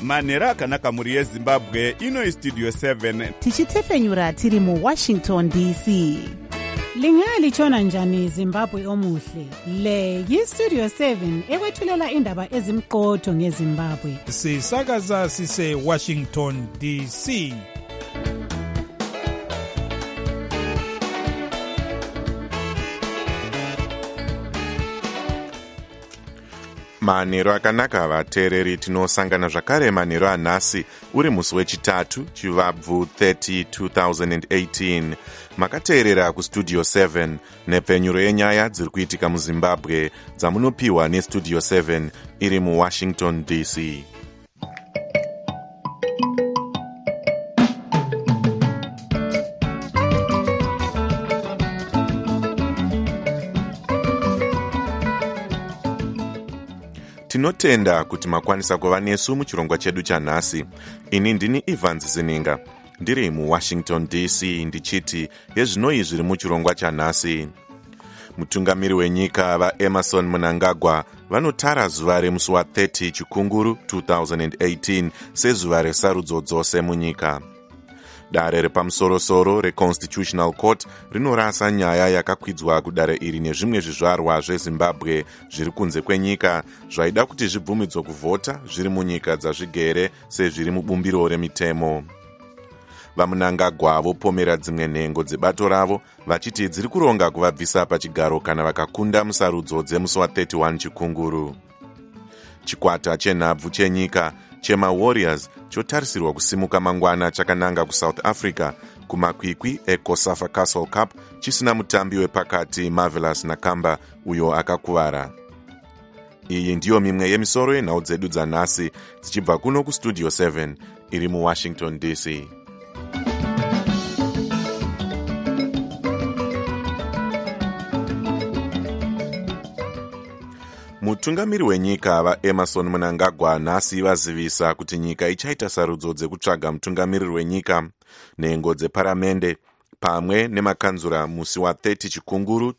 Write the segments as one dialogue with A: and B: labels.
A: manheru akanaka mhuri yezimbabwe. Ino istudio 7
B: tichitefenyura tiri muwashington dc.
C: Lingalitshona njani Zimbabwe omuhle? Le yistudio 7 ekwethulela indaba ezimqotho ngeZimbabwe.
D: Sisakaza sise Washington DC.
E: Manheru akanaka vateereri, tinosangana zvakare manheru anhasi uri musi wechitatu chivabvu 30 2018. Makateerera kustudio 7 nepfenyuro yenyaya dziri kuitika muZimbabwe dzamunopiwa nestudio 7 iri muWashington DC. Tinotenda kuti makwanisa kuva nesu muchirongwa chedu chanhasi. Ini ndini Evans Zininga, ndiri muWashington DC, ndichiti yezvinoi zviri muchirongwa chanhasi. Mutungamiri wenyika vaEmerson Mnangagwa vanotara zuva remusi wa30 chikunguru 2018 sezuva resarudzo dzose munyika. Dare repamusorosoro reConstitutional Court rinorasa nyaya yakakwidzwa kudare iri nezvimwe zvizvarwa zveZimbabwe zviri kunze kwenyika zvaida kuti zvibvumidzwe kuvhota zviri munyika dzazvigere sezviri mubumbiro remitemo. VaMnangagwa vopomera dzimwe nhengo dzebato ravo vachiti dziri kuronga kuvabvisa pachigaro kana vakakunda musarudzo dzemusi wa31 chikunguru. Chikwata chenhabvu chenyika chemaWarriors chotarisirwa kusimuka mangwana chakananga kuSouth Africa kumakwikwi eCOSAFA Castle Cup chisina mutambi wepakati Marvelous Nakamba uyo akakuvara. Iyi ndiyo mimwe yemisoro yenhau dzedu dzanhasi dzichibva kuno kustudio 7 iri muWashington DC. Mutungamiri wenyika vaEmerson Mnangagwa nhasi vazivisa kuti nyika ichaita sarudzo dzekutsvaga mutungamiriri wenyika, nhengo dzeparamende pamwe nemakanzura musi wa30 chikunguru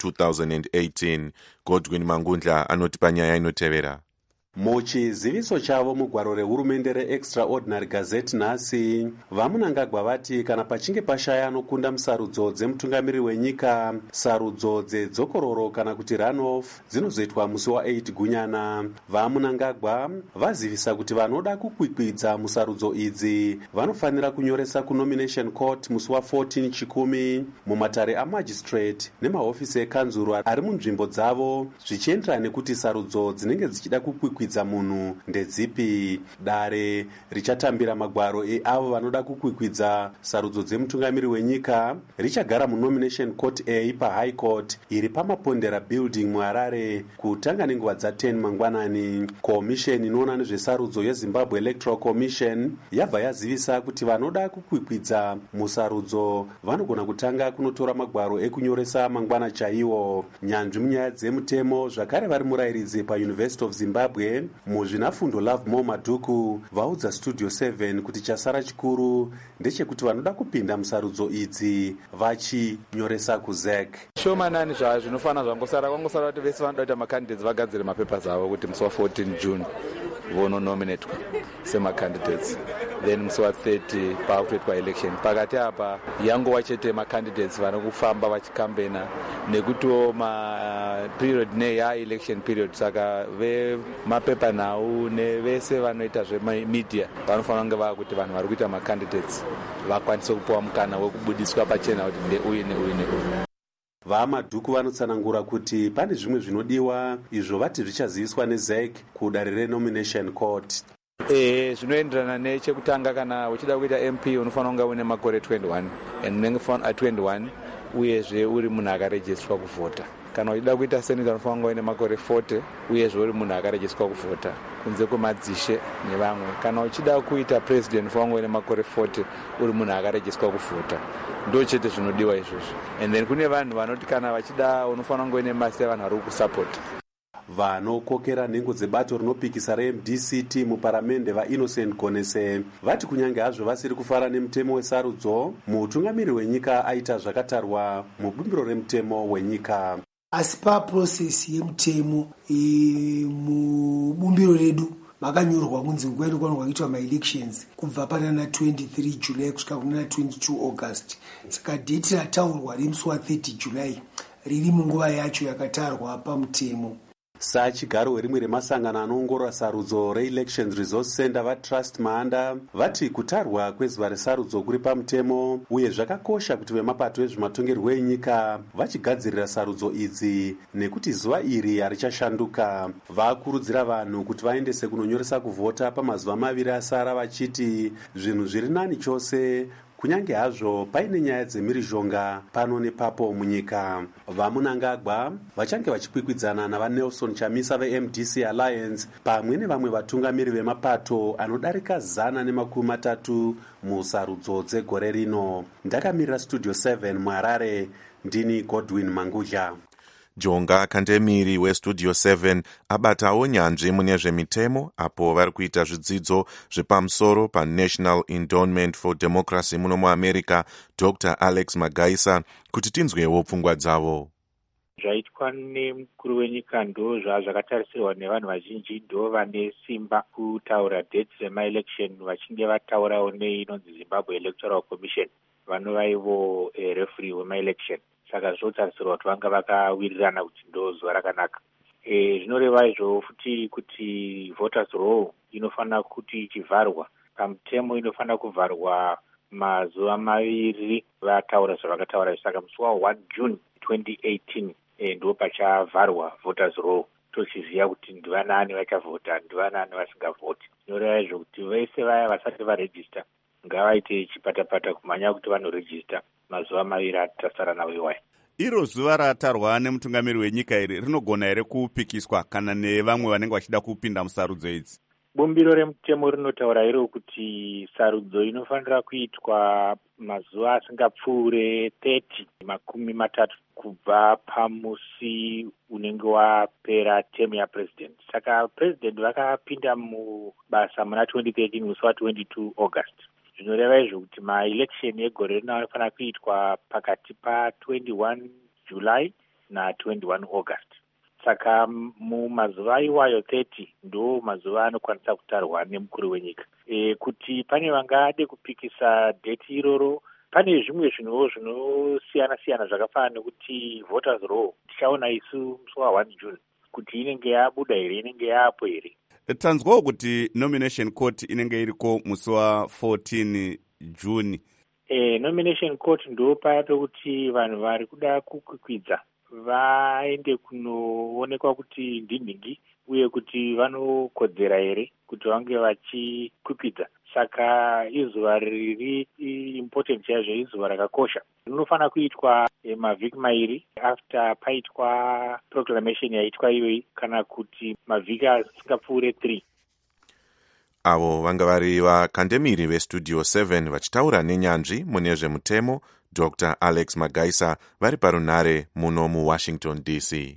E: 2018. Godwin Mangundla anoti panyaya inotevera.
F: Muchiziviso chavo mugwaro rehurumende reExtraordinary Gazette nhasi, vaMnangagwa vati kana pachinge pashaya anokunda musarudzo dzemutungamiri wenyika, sarudzo dzedzokororo kana kuti runoff dzinozoitwa musi wa8 gunyana. VaMnangagwa vazivisa kuti vanoda kukwikwidza musarudzo idzi vanofanira kunyoresa kunomination court musi wa14 chikumi mumatare amagistrate nemahofisi ekanzuru ari munzvimbo dzavo zvichienderana nekuti sarudzo dzinenge dzichida kukwikwidza munhu ndedzipi. Dare richatambira magwaro eavo vanoda kukwikwidza sarudzo dzemutungamiri wenyika richagara munomination court A paHigh Court iri pamapondera building muHarare kutanga nenguva dza10 mangwanani. Komisheni inoona nezvesarudzo yeZimbabwe Electoral Commission yabva yazivisa kuti vanoda kukwikwidza musarudzo vanogona kutanga kunotora magwaro ekunyoresa mangwana chaiwo. Nyanzvi munyaya dzemutemo zvakare vari murayiridzi paUniversity of Zimbabwe muzvinafundo Lovemore Madhuku vaudza studio 7 kuti chasara chikuru ndechekuti vanoda kupinda musarudzo idzi vachinyoresa kuZEC.
G: Shomanani zvinofana zvangosara kwangosara kuti vese vanoda kuita makandidates vagadzire mapepers avo kuti musi wa14 June vononominatwa semacandidates, then musi wa30 pakutoitwa election. Pakati apa yangova chete macandidates vanokufamba vachikambena nekutiwo period election period, saka vemapepa nhau nevese vanoita zvemedia vanofanira kunge vakuti vanhu vari kuita macandidates vakwanise kupiwa mukana wekubudiswa pachena kuti ndeuyu neuyu neuyu.
F: VaMadhuku vanotsanangura kuti pane zvimwe zvinodiwa izvo vati zvichaziviswa neZEC kudare renomination court.
G: Zvinoenderana nechekutanga, kana uchida kuita MP unofanira kunge une makore 21 unenge 21 uyezve uri munhu akarejistirwa kuvhota. Kana uchida kuita senator unofanira kunge une makore 40 uyezve uri munhu akarejistirwa kuvhota kunze kwemadzishe nevamwe. Kana uchida kuita president unofanira kunge une makore 40 uri munhu akarejistirwa kuvhota. Ndo chete zvinodiwa izvozvo. And then kune vanhu vanoti kana vachida unofanira kunge une masi vanhu vari kusupport.
F: Vanokokera nhengo dzebato rinopikisa reMDCT muparamende vaInnocent Gonese vati kunyange hazvo vasiri kufara nemutemo wesarudzo, mutungamiri wenyika aita zvakatarwa mubumbiro remutemo wenyika.
H: Asi paprocess yemutemo mubumbiro redu makanyorwa kunzi nguva inofanirwa kuitwa maelections kubva panana 23 July kusvika kunana 22 August. Saka dheti rataurwa rimusi wa30 July riri munguva yacho yakatarwa pamutemo.
F: Sachigaro werimwe remasangano anoongorora sarudzo reelections resource center vatrust Mahanda vati kutarwa kwezuva resarudzo kuri pamutemo uye zvakakosha kuti vemapato ezvematongerwo enyika vachigadzirira sarudzo idzi nekuti zuva iri harichashanduka. Vakurudzira vanhu kuti vaendese kunonyoresa kuvhota pamazuva maviri asara vachiti zvinhu zviri nani chose kunyange hazvo paine nyaya dzemhirizhonga pano nepapo munyika. Vamunangagwa vachange vachikwikwidzana navaNelson Chamisa veMDC Alliance pamwe nevamwe vatungamiri vemapato anodarika 130 musarudzo dzegore rino. Ndakamirira Studio 7 muHarare, ndini Godwin Mangudya.
E: Jonga Kandemiri weStudio 7 abatawo nyanzvi mune zvemitemo apo vari kuita zvidzidzo zvepamusoro paNational Endowment for Democracy muno muAmerica. Dr. Alex Magaisa kuti tinzwewo pfungwa dzavo.
I: Zvaitwa nemukuru wenyika ndo zvakatarisirwa nevanhu vazhinji, ndo vane simba kutaura dates dzemaelection vachinge vataurawo neinonzi Zimbabwe Electoral Commission vanova ivo referee wemaelection. Saka zvotarisirwa kuti vanga vakawirirana kuti ndo zuva rakanaka. Zvinoreva izvo futi kuti voters roll inofanira kuti ichivharwa pamutemo, inofanira kuvharwa mazuva maviri vataura zvavakataura. Saka musi wa1 June 2018 ndo pachavharwa voters roll, tochiziva kuti ndivanani vachavhota ndivanani vasingavhoti. Zvinoreva izvo kuti vese vaya vasati varejista ngavaite chipatapata kumhanya kuti vanorejista mazuva maviri atasara nawo iwayo.
A: Iro zuva ratarwa nemutungamiri wenyika iri rinogona here kupikiswa kana nevamwe vanenge vachida kupinda musarudzo idzi?
I: Bumbiro remutemo rinotaura iro kuti sarudzo inofanira kuitwa mazuva asingapfuure 30 kubva pamusi unenge wapera temu yapresident. Saka president vakapinda mubasa muna 2013 musi wa22 August. Zvinoreva izvo kuti maelection egore rino anofanira kuitwa pakati pa21 July na 21 August. Saka mumazuva iwayo 30 ndo mazuva anokwanisa kutarwa nemukuru wenyika. Kuti pane vangade kupikisa date iroro, pane zvimwe zvinhu zvinosiyana zvakafanana nekuti voters roll tichaona isu musi wa1 June kuti inenge yabuda here, inenge yaapo here.
A: Tanzwawo kuti nomination court inenge iriko musi wa14 June.
I: Nomination court ndo paya pekuti vanhu vari kuda kukwikwidza vaende kunoonekwa kuti ndinhingi uye kuti vanokodzera here kuti vange vachikwikwidza. Saka izuva riri important yazvo, izuva rakakosha. Rinofanira kuitwa mavhiki mairi after paitwa proclamation yaitwa iyoyi, kana kuti mavhiki asingapfuure 3.
E: Avo vanga vari vakandemiri veStudio 7 vachitaura nenyanzvi mune zvemutemo. Dr. Alex Magaisa vari parunhare muno muWashington DC.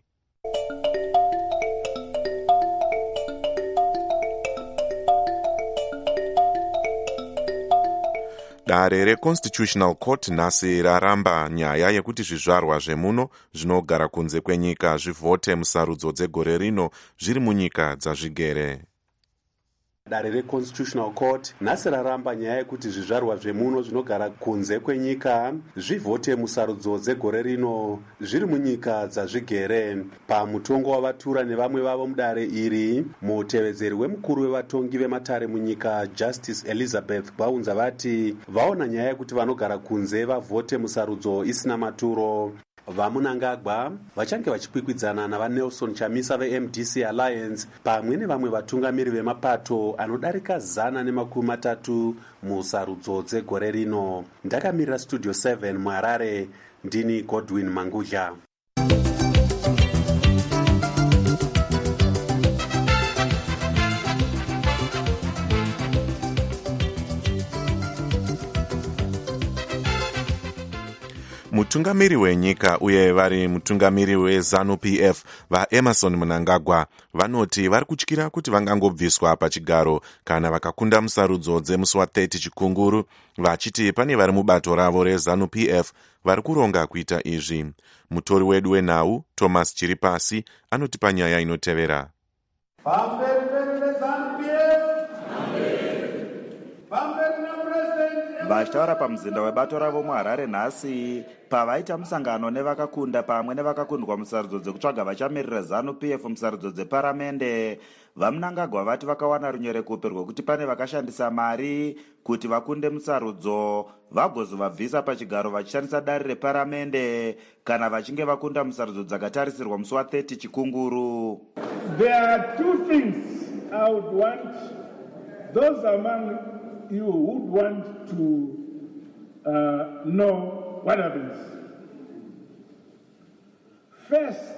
E: Dare reConstitutional Court nhasi raramba nyaya yekuti zvizvarwa zvemuno zvinogara kunze kwenyika zvivhote musarudzo dzegore rino zviri munyika dzazvigere.
F: Dare reConstitutional Court nhasi raramba nyaya yekuti zvizvarwa zvemuno zvinogara kunze kwenyika zvivhote musarudzo dzegore rino zviri munyika dzazvigere. Pamutongo wavatura nevamwe vavo mudare iri, mutevedzeri wemukuru wevatongi vematare munyika Justice Elizabeth Baunza vati vaona nyaya yekuti vanogara kunze vavhote musarudzo isina maturo. Vamunangagwa vachange vachikwikwidzana navaNelson Chamisa veMDC Alliance pamwe nevamwe vatungamiri vemapato anodarika 130 musarudzo dzegore rino. Ndakamirira Studio 7 muHarare, ndini Godwin Mangudya.
E: Mutungamiri wenyika uye vari mutungamiri weZANU-PF vaEmerson Mnangagwa vanoti vari kutyira kuti vangangobviswa pachigaro kana vakakunda musarudzo dzemusi wa30 chikunguru, vachiti pane vari mubato ravo reZANU-PF vari kuronga kuita izvi. Mutori wedu wenhau Thomas Chiripasi anotipa nyaya inotevera.
J: Vamberi veZANU-PF vachitaura pamuzinda webato ravo muharare nhasi pavaita musangano nevakakunda pamwe nevakakundwa musarudzo dzekutsvaga vachamirira ZANU-PF musarudzo dzeparamende. Vamunangagwa vati vakawana runyorekupe rwekuti pane vakashandisa mari kuti vakunde musarudzo vagozovabvisa pachigaro vachishandisa dari reparamende kana vachinge vakunda musarudzo dzakatarisirwa musi wa30 Chikunguru.
K: There are two things I would want those among you who would want to know what happens. First,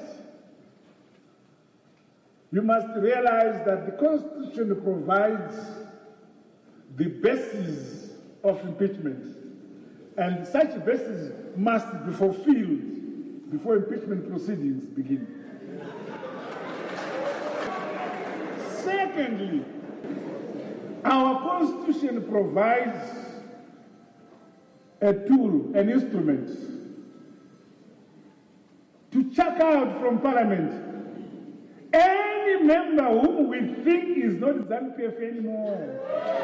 K: you must realize that the Constitution provides the basis of impeachment, and such basis must be fulfilled before impeachment proceedings begin. Secondly, our Constitution provides a tool, an instrument, to check out from Parliament any member whom we think is not ZANU-PF anymore.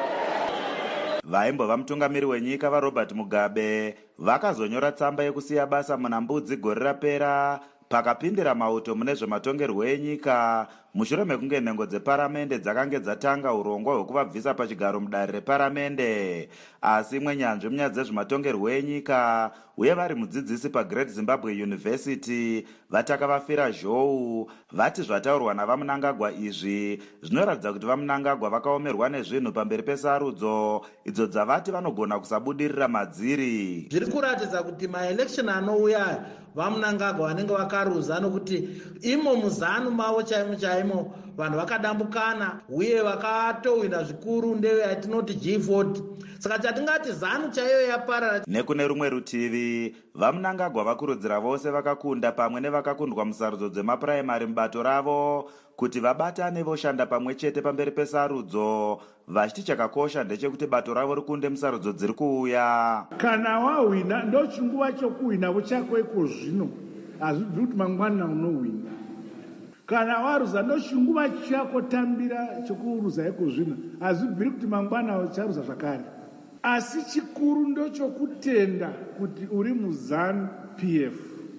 J: Vaimbova mutungamiri wenyika vaRobert Mugabe vakazonyora tsamba yekusiya basa muna Mbudzi gore rapera pakapindira mauto mune zvematongerwo enyika mushure mekunge nhengo dzeparamende dzakange dzatanga urongwa hwekuvabvisa pachigaro mudare reparamende. Asi imwe nyanzvi munyaya dzezvematongerwo enyika uye vari mudzidzisi paGreat Zimbabwe University vataka vafira zhou vati zvataurwa navamunangagwa izvi zvinoratidza kuti vamunangagwa vakaomerwa nezvinhu pamberi pesarudzo idzo dzavati vanogona kusabudirira madziri.
L: Zviri kuratidza kuti maelection anouya vamunangagwa vanenge vakaruza nokuti imo muzanu mavo chaimo vanhu vakadambukana uye vakatowina zvikuru ndeve yatinoti G40. Saka chatingati ZANU chaiyo yaparara.
J: Nekune rumwe rutivi vamunangagwa vakurudzira vose vakakunda pamwe nevakakundwa musarudzo dzemapuraimari mubato ravo kuti vabatane voshanda pamwe chete pamberi pesarudzo vachiti chakakosha ndechekuti bato ravo rikunde musarudzo dziri kuuya.
K: Kana wawina ndo chinguva chokuwina chako iko zvino hazvibviri kuti mangwana unowina. Kana waruza ndo chinguva chako tambira chokuruza iko zvino hazvibviri kuti mangwana ucharuza zvakare. Asi chikuru ndo chokutenda kuti uri muZANU-PF,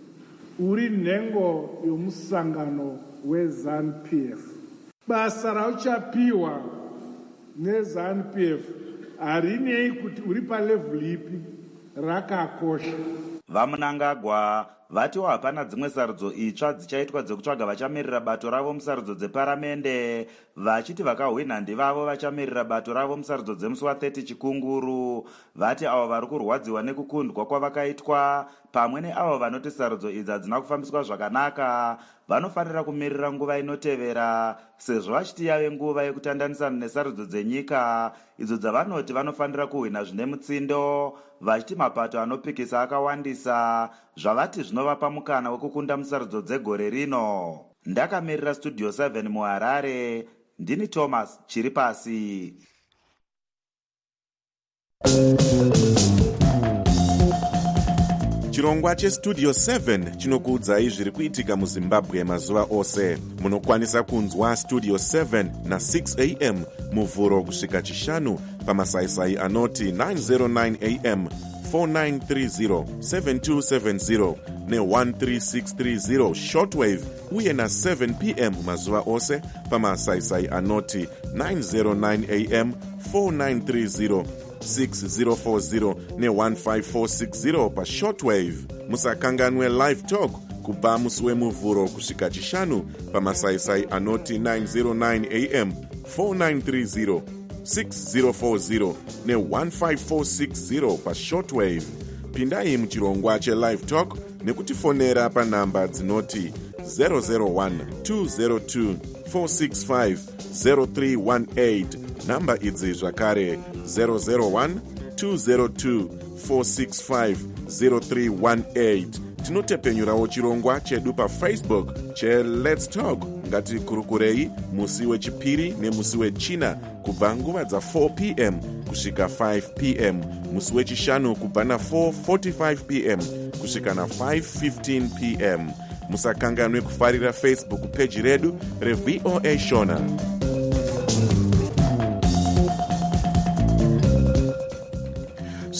K: uri nhengo yomusangano weZANU-PF. Basa rauchapiwa neZANU-PF harinei kuti uri palevhuri ipi, rakakosha.
J: Vamunangagwa vatiwo hapana dzimwe sarudzo itsva dzichaitwa dzekutsvaga vachamirira bato ravo musarudzo dzeparamende vachiti vakahwina ndivavo vachamirira bato ravo musarudzo dzemusi wa30 Chikunguru. Vati avo vari kurwadziwa nekukundwa kwavakaitwa pamwe neavo vanoti sarudzo idzi hadzina kufambiswa zvakanaka vanofanira kumirira nguva inotevera sezvo vachiti yave nguva yekutandanisana nesarudzo dzenyika idzo dzavanoti vanofanira kuhwina zvine mutsindo vachiti mapato anopikisa akawandisa zvavati zvinovapa mukana wekukunda musarudzo dzegore rino. Ndakamirira Studio 7 muHarare, ndini Thomas Chiripasi.
E: Chirongwa cheStudio 7 chinokuudzai zviri kuitika muZimbabwe mazuva ose. Munokwanisa kunzwa Studio 7 na 6 am muvhuro kusvika chishanu pamasaisai anoti 909 am 4930 7270 ne13630 shortwave uye na 7 pm mazuva ose pamasaisai anoti 909 am 4930 6040 ne15460 pashortwave. Musakanganwe live talk kubva musi wemuvhuro kusvika chishanu pamasaisai anoti 909 am 4930 6040 ne15460 pashortwave. Pindai muchirongwa chelive talk nekutifonera panhamba dzinoti 001 202 465 0318. Namba idzi zvakare 001 202 465 0318. Tinotepenyurawo chirongwa chedu paFacebook cheLet's Talk. Ngatikurukurei musi wechipiri nemusi wechina kubva nguva dza4 pm kusvika 5 pm, musi wechishanu kubva na4:45 pm kusvika na5:15 pm. Musakanganwe kufarira Facebook page redu reVOA Shona.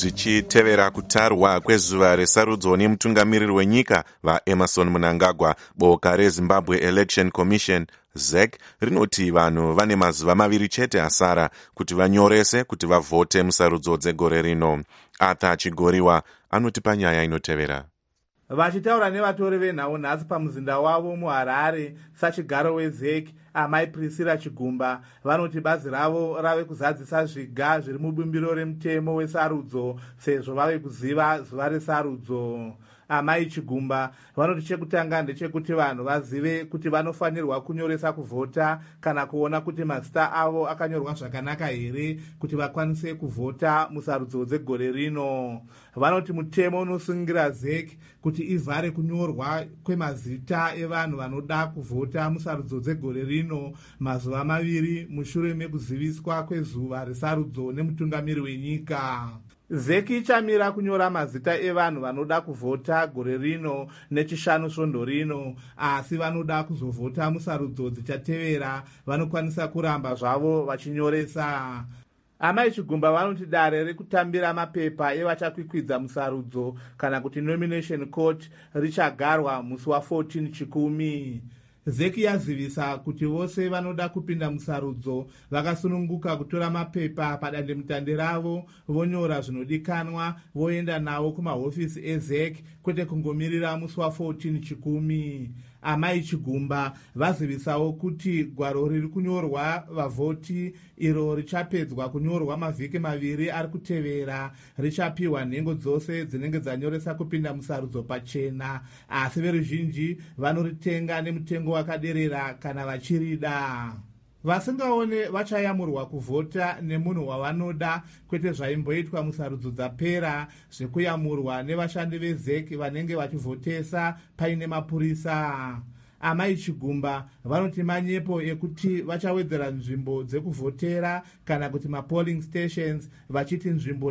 E: zvichitevera kutarwa kwezuva resarudzo nemutungamiriri wenyika vaemerson mnangagwa. Boka rezimbabwe election commission ZEC rinoti vanhu vane mazuva 2 chete asara kuti vanyorese kuti vavhote musarudzo dzegore rino. Arthur Chigoriwa anotipa nyaya inotevera.
M: Vachitaura nevatori venhau nhasi pamuzinda wavo muHarare, sachigaro weZEC amai Priscilla Chigumba vanoti bazi ravo rave kuzadzisa zviga zviri mubumbiro remutemo wesarudzo sezvo vave kuziva zuva resarudzo. Amai Chigumba vanoti chekutanga ndechekuti vanhu vazive kuti vanofanirwa kunyoresa kuvhota kana kuona kuti mazita avo akanyorwa zvakanaka here kuti vakwanise kuvhota musarudzo dzegore rino. Vanoti mutemo unosungira ZEC kuti ivhare kunyorwa kwemazita evanhu vanoda kuvhota musarudzo dzegore rino mazuva 2 mushure mekuziviswa kwezuva resarudzo nemutungamiri wenyika. ZEC ichamira kunyora mazita evanhu vanoda kuvhota gore rino nechishanu svondo rino, asi vanoda kuzovhota musarudzo dzichatevera vanokwanisa kuramba zvavo vachinyoresa. Amai Chigumba vanoti dare rekutambira mapepa evachakwikwidza musarudzo kana kuti nomination court richagarwa musi wa14 Chikumi. ZEC yazivisa kuti vose vanoda kupinda musarudzo vakasununguka kutora mapepa padandemutande ravo vonyora zvinodikanwa voenda nawo kumahofisi eZEC kwete kungomirira musi wa14 Chikumi. Amai Chigumba vazivisawo kuti gwaro riri kunyorwa vavhoti iro richapedzwa kunyorwa mavhiki 2 ari kutevera richapiwa nhengo dzose dzinenge dzanyoresa kupinda musarudzo pachena, asi veruzhinji vanoritenga nemutengo wakaderera kana vachirida. Vasingaone vachayamurwa kuvhota nemunhu wavanoda kwete zvaimboitwa musarudzo dzapera zvekuyamurwa nevashandi veZEC vanenge vachivhotesa paine mapurisa. Amai Chigumba vanoti manyepo ekuti vachawedzera nzvimbo dzekuvhotera kana kuti mapolling stations vachiti nzvimbo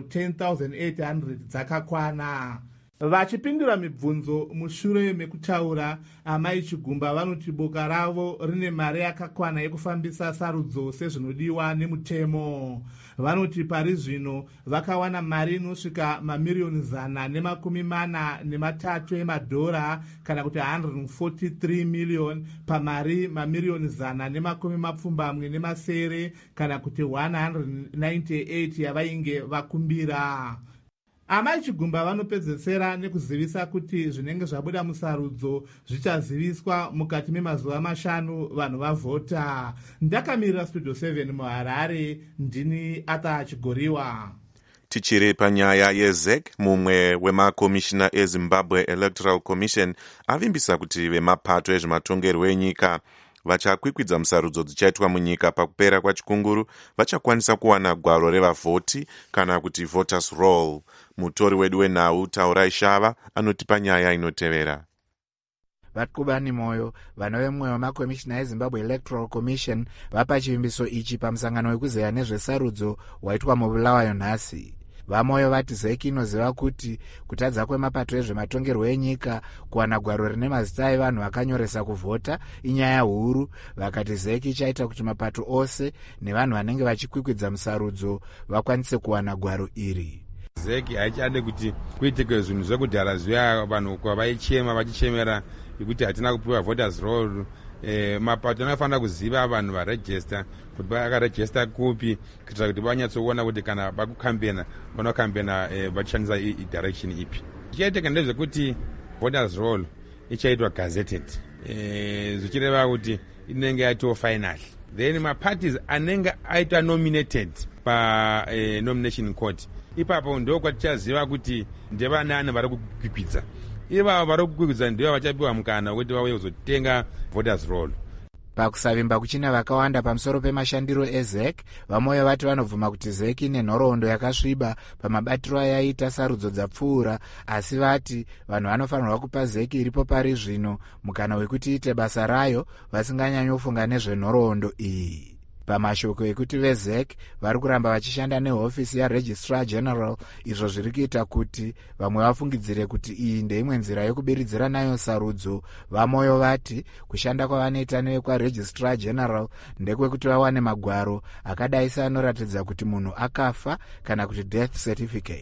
M: 10,800 dzakakwana. Vachipindura mibvunzo mushure mekutaura, amai Chigumba vanoti boka ravo rine mari yakakwana yekufambisa sarudzo sezvinodiwa nemutemo. Vanoti pari zvino vakawana mari inosvika mamiliyoni 143 emadhora kana kuti 143 million pamari mamiliyoni 170 kana kuti 198 yavainge vakumbira. Amai Chigumba vanopedzesera nekuzivisa kuti zvinenge zvabuda musarudzo zvichaziviswa mukati memazuva 5 vanhu vavhota. Ndakamirira Studio 7 muHarare, ndini Arthur Chigoriwa.
E: Tichiri panyaya yeZEC, mumwe wemakomishina eZimbabwe Electoral Commission avimbisa kuti vemapato ezvematongerwo enyika vachakwikwidza musarudzo dzichaitwa munyika pakupera kwachikunguru vachakwanisa kuwana gwaro revavhoti kana kuti voters roll. Mutori wedu wenhau Taurai Shava anotipa nyaya inotevera.
N: Vatkubani Moyo, vano vemwe vemakomishina eZimbabwe Electoral Commission vapa chivimbiso ichi pamusangano wekuzeya nezvesarudzo waitwa muBulawayo nhasi. Vamoyo vati ZEC inoziva kuti kutadza kwemapato ezvematongerwo enyika kuwana gwaro rine mazita evanhu vakanyoresa kuvhota inyaya huru. Vakati ZEC ichaita kuti mapato ose nevanhu vanenge vachikwikwidza musarudzo vakwanise kuwana gwaro iri.
O: ZEC haichade kuti kuitike zvinhu zvekudhara zviya vanhu kwavaichema vachichemera kuti hatina kupiwa voters roll. Mapato anofanira kuziva vanhu varejista kuti vakarejista kupi kuitira kuti vanyatsoona kuti kana vakukambena vanokambena vachishandisa direction ipi. Chichaitika ndezvekuti voters roll ichaitwa gazetted, zvichireva kuti inenge yaitwa final, then maparties anenge aitwa nominated nomination court, ipapo ndo kwatichaziva kuti ndevanani vari kukwikwidza. Ivavo vari kukwikwidza ndivo vachapiwa mukana wekuti vauye kuzotenga voters roll.
N: Pakusavimba kuchina vakawanda pamusoro pemashandiro eZEC, vamoyo vati vanobvuma kuti ZEC ine nhoroondo yakasviba pamabatiro ayaita sarudzo dzapfuura, asi vati vanhu vanofanirwa kupa ZEC iripo pari zvino mukana wekuti ite basa rayo vasinganyanyofunga nezvenhoroondo iyi. Pamashoko ekuti veZEC vari kuramba vachishanda nehofisi yaRegistrar General, izvo zviri kuita kuti vamwe vafungidzire kuti iyi ndeimwe nzira yokubiridzira nayo sarudzo. Vamoyo vati kushanda kwavanoita nevekwaRegistrar General ndekwekuti vawane magwaro akadai seanoratidza kuti munhu akafa kana kuti death certificate.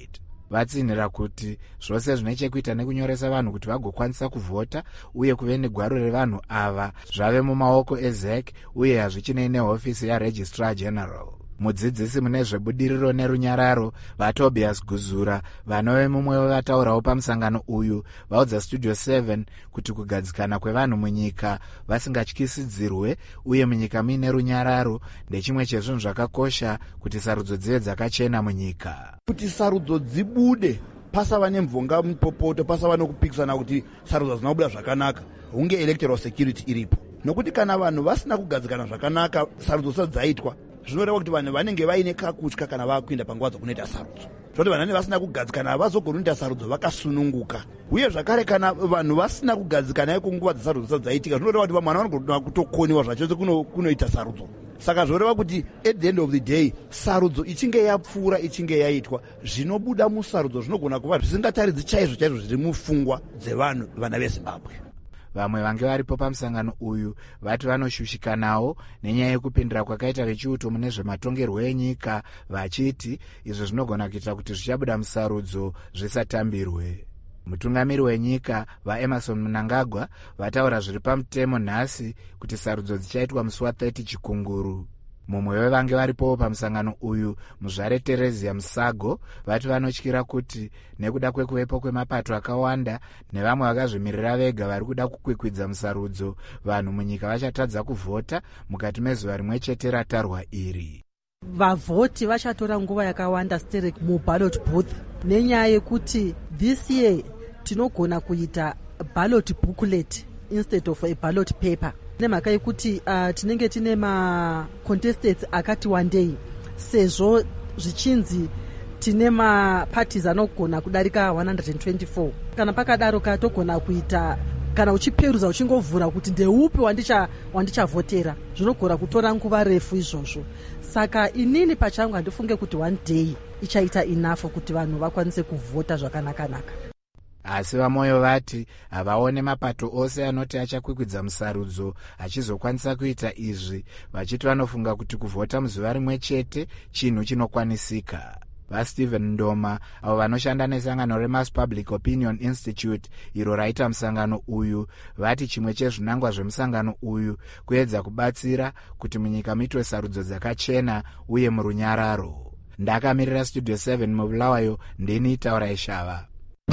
N: vatsinhira kuti zvose zvine chekuita nekunyoresa vanhu kuti vagokwanisa kuvhota uye kuve negwaro revanhu ava zvave mumaoko eZEC uye hazvichinei nehofisi yaregistrar general. Mudzidzisi mune zvebudiriro nerunyararo vaTobias Guzura vanove mumwe wevataurawo pamusangano uyu vaudza Studio 7 kuti kugadzikana kwevanhu munyika vasingatyisidzirwe uye munyika muine runyararo ndechimwe chezvinhu zvakakosha kuti sarudzo dzive dzakachena munyika.
P: Kuti sarudzo dzibude pasava nemvonga mupopoto, pasava nokupikisana kuti sarudzo dzinobuda zvakanaka, hunge electoral security iripo. Nokuti kana vanhu vasina kugadzikana zvakanaka sarudzo dzisati dzaitwa, zvinoreva kuti vanhu vanenge vaine kakutya kana vakuinda panguva dzokunoita sarudzo. Zvoti vanhu vasina kugadzikana havazogona kuita sarudzo vakasununguka. Uye zvakare kana vanhu vasina kugadzikana kunguva dzesarudzo dzisati dzaitika, zvinoreva kuti vamwe vanogona kutokoniwa zvachose kunoita sarudzo. Saka zvoreva kuti at the end of the day sarudzo ichinge yapfuura ichinge yaitwa, zvinobuda musarudzo zvinogona kuva zvisingataridzi chaizvo chaizvo zviri mupfungwa dzevanhu vana veZimbabwe.
N: Vamwe vange varipo pamusangano uyu vati vanoshushikanawo nenyaya yekupindira kwakaita vechiuto mune zvematongerwo enyika vachiti izvo zvinogona kuita kuti zvichabuda musarudzo zvisatambirwe. Mutungamiri wenyika vaEmerson Mnangagwa vataura zviri pamutemo nhasi kuti sarudzo dzichaitwa musi wa30 Chikunguru. Mumwe wevange varipo pamusangano uyu muzvare Teresia Musago vati vanotyira kuti nekuda kwekuvepo kwemapato akawanda nevamwe vakazvimirira vega vari kuda kukwikwidza musarudzo, vanhu munyika vachatadza kuvhota mukati mezuva rimwe chete ratarwa iri.
Q: Vavhoti vachatora nguva yakawanda stere muballot booth nenyaya yekuti this year tinogona kuita ballot booklet instead of a ballot paper. Nemhaka yekuti tinenge tine ma-contestants akati wandei, sezvo zvichinzi tine ma-parties anogona kudarika 124. Kana pakadaro katogona kuita, kana uchiperuza uchingovhura kuti ndeupi wandichavhotera, zvinogona kutora nguva refu izvozvo. Saka inini pachangu handifunge kuti one day ichaita enough kuti vanhu vakwanise kuvhota zvakanaka-naka.
N: Asi vamoyo vati havaone mapato ose anoti achakwikwidza musarudzo achizokwanisa kuita izvi, vachiti vanofunga kuti kuvhota muzuva rimwe chete chinhu chinokwanisika. VaStephen Ndoma avo vanoshanda nesangano reMass Public Opinion Institute iro raita musangano uyu vati chimwe chezvinangwa zvemusangano uyu kuedza kubatsira kuti munyika muitwe sarudzo dzakachena uye murunyararo. Ndakamirira Studio 7 muBulawayo, ndini Taura Eshava.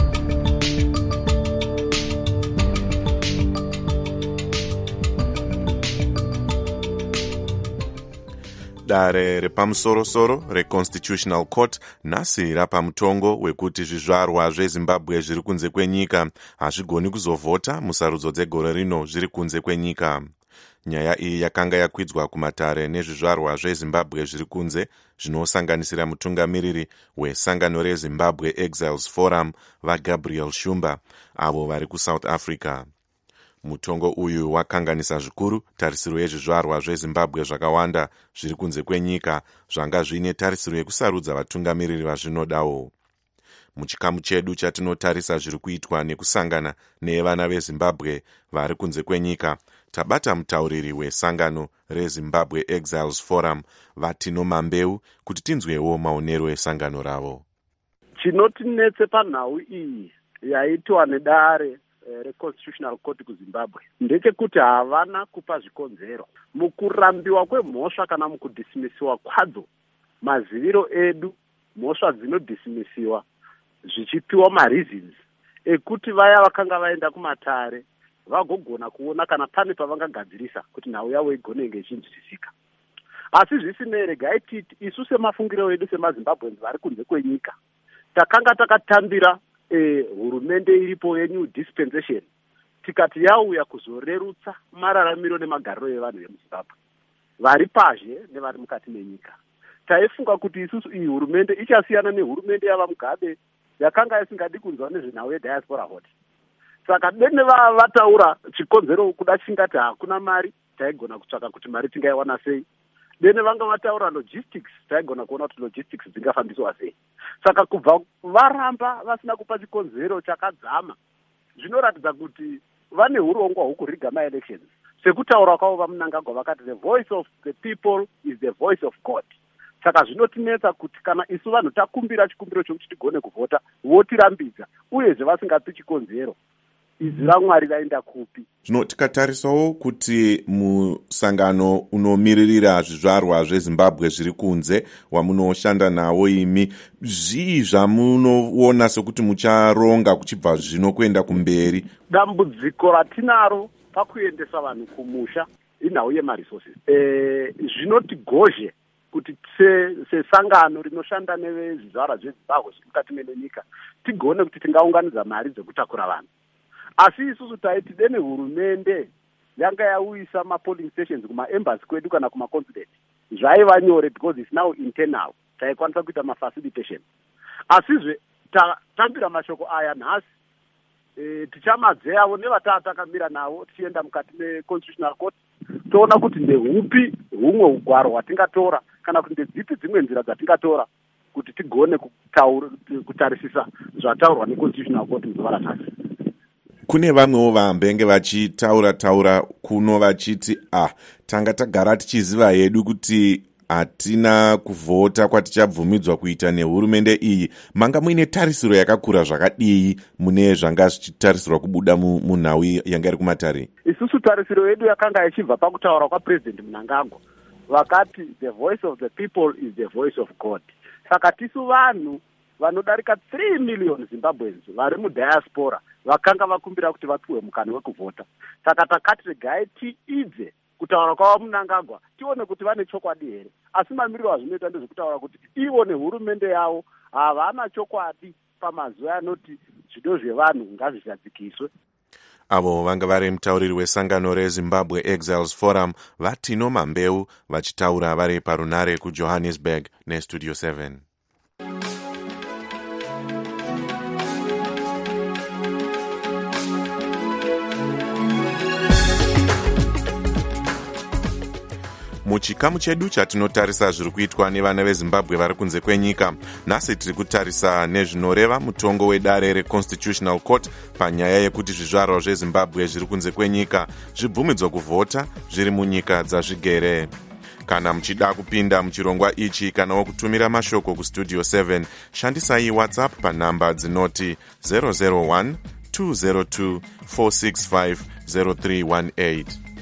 E: Dare repamusorosoro reConstitutional Court nhasi rapa mutongo wekuti zvizvarwa zveZimbabwe zviri kunze kwenyika hazvigoni kuzovhota musarudzo dzegore rino zviri kunze kwenyika. Nyaya iyi yakanga yakwidzwa kumatare nezvizvarwa zveZimbabwe zviri kunze zvinosanganisira mutungamiriri wesangano reZimbabwe Exiles Forum vaGabriel Shumba avo vari kuSouth Africa. Mutongo uyu wakanganisa zvikuru tarisiro yezvizvarwa zveZimbabwe zvakawanda zviri kunze kwenyika zvanga zvine tarisiro yekusarudza vatungamiriri vazvinodawo. Muchikamu chedu chatinotarisa zviri kuitwa nekusangana nevana veZimbabwe vari kunze kwenyika, tabata mutauriri wesangano reZimbabwe Exiles Forum Vatino Mambeu kuti tinzwewo maonero esangano ravo.
R: Chinotinetse panhau iyi yaitwa nedare reConstitutional Court kuZimbabwe ndechekuti havana kupa zvikonzero mukurambiwa kwemhosva kana mukudhisimisiwa kwadzo. Maziviro edu mhosva dzinodhisimisiwa zvichipiwa mareasons ekuti vaya vakanga vaenda kumatare vagogona kuona kana pane pavangagadzirisa kuti nhau yavo igonenge ichinzwisisika. Asi zvisinei, regai titi isu semafungiro edu semaZimbabweans vari kunze kwenyika takanga takatambira hurumende iripo yeNew Dispensation tikati yauya kuzorerutsa mararamiro nemagariro evanhu vemuZimbabwe vari pazhe nevari mukati menyika. Taifunga kuti isusu iyi hurumende ichasiyana nehurumende yava Mugabe yakanga isingadi kunzwa nezvenhau yediaspora hoti. Saka dene vataura chikonzero kuda chingati hakuna mari, taigona kutsvaka kuti mari tingaiwana sei. Dene vanga vataura logistics, taigona kuona kuti logistics dzingafambiswa sei. Saka kubva varamba vasina kupa chikonzero chakadzama, zvinoratidza kuti vane urongwa hwekuriga ma-elections. Sekutaura kwavo vaMnangagwa vakati the voice of the people is the voice of God. saka zvinotinetsa kuti kana isu vanhu takumbira chikumbiro chokuti tigone kuvhota votirambidza uyezve vasingapi chikonzero, izwi raMwari raenda kupi?
E: Zvino tikatarisawo kuti musangano unomiririra zvizvarwa zvezimbabwe zviri kunze wamunoshanda nawo imi, zvii zvamunoona sekuti mucharonga kuchibva zvino kuenda kumberi?
R: Dambudziko ratinaro pakuendesa vanhu kumusha inhau yemaresources. Zvinotigozhe kuti sesangano rinoshanda nevezvizvarwa zvezimbabwe zviri mukati menyika tigone kuti tingaunganidza mari dzekutakura vanhu. Asi isusu taiti dene hurumende yanga yauyisa mapolling stations kumaembassy kwedu kana kumaconsulate, zvaiva nyore because it's now internal, taikwanisa kuita mafacilitation. Asizve tatambira mashoko aya nhasi, tichamadzeavo nevatatakamira navo tichienda mukati meconstitutional court toona kuti ndehupi humwe ugwaro hwatingatora kana kuti ndedzipi dzimwe nzira dzatingatora kuti tigone kutarisisa zvataurwa neconstitutional court muzuva ranhasi.
E: Kune vamwewo vambenge vachitaura kuno vachiti tanga tagara tichiziva hedu kuti hatina kuvhota kwatichabvumidzwa kuita nehurumende iyi. Manga muine tarisiro yakakura zvakadii mune zvanga zvichitarisirwa kubuda munhau yanga iri kumatare?
R: Isusu tarisiro yedu yakanga ichibva pakutaura kwaPresident Mnangagwa vakati the voice of the people is the voice of God. Saka tisu vanhu vanodarika 3 million Zimbabweans vari mudiaspora vakanga vakumbira kuti vapiwe mukana wekuvhota. Saka takati regai tiidze kutaura kwavo Mnangagwa tione kuti vane chokwadi here. Asi mamiriro azvinoita ndezvekutaura kuti ivo nehurumende yavo havana chokwadi pamazuva anoti zvido zvevanhu ngazvishadzikiswe.
E: Avo vanga vari mutauriri wesangano reZimbabwe Exiles Forum Vatino Mambeu vachitaura vari parunare kuJohannesburg neStudio 7. Muchikamu chedu chatinotarisa zviri kuitwa nevana veZimbabwe vari kunze kwenyika. Nhasi tiri kutarisa nezvinoreva mutongo wedare reConstitutional Court panyaya yekuti zvizvarwa zveZimbabwe zviri kunze kwenyika zvibvumidzwa kuvhota zviri munyika dzazvigere. Kana muchida kupinda muchirongwa ichi kana wokutumira mashoko kuStudio 7, shandisai WhatsApp panhamba dzinoti 001 202 465 0318.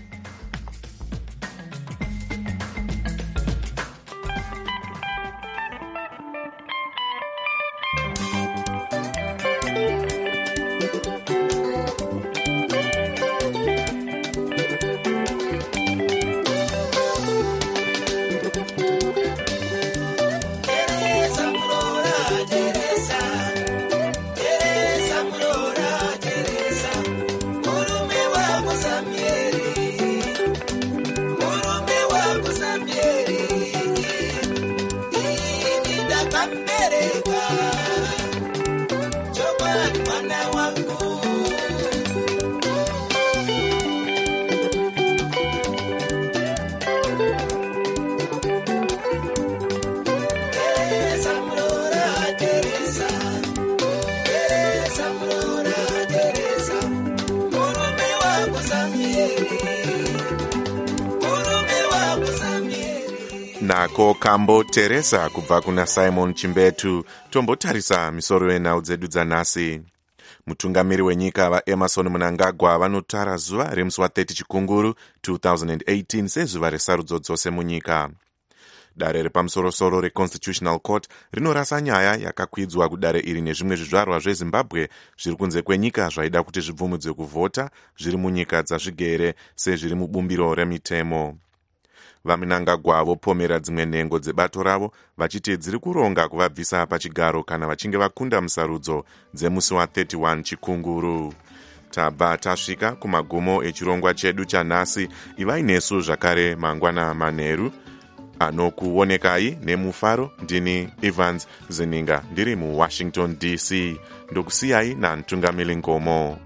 E: Nako Kambo Teresa kubva kuna Simon Chimbetu. Tombotarisa misoro yenhau dzedu dzanhasi. Mutungamiri wenyika vaEmerson Mnangagwa vanotara zuva remusi wa30 Chikunguru 2018 sezuva resarudzo dzose munyika. Dare repamusorosoro reConstitutional Court rinorasa nyaya yakakwidzwa kudare iri nezvimwe zvizvarwa zveZimbabwe zviri kunze kwenyika zvaida kuti zvibvumidzwe kuvhota zviri munyika dzazvigere sezviri mubumbiro remitemo. VaMnangagwa vopomera dzimwe nhengo dzebato ravo vachiti dziri kuronga kuvabvisa pachigaro kana vachinge vakunda musarudzo dzemusi wa31 Chikunguru. Tabva tasvika kumagumo echirongwa chedu chanhasi. Ivai nesu zvakare mangwana manheru. Anokuonekai nemufaro ndini Evans Zininga ndiri muWashington DC. Ndokusiyai naNtungamiri Ngomo.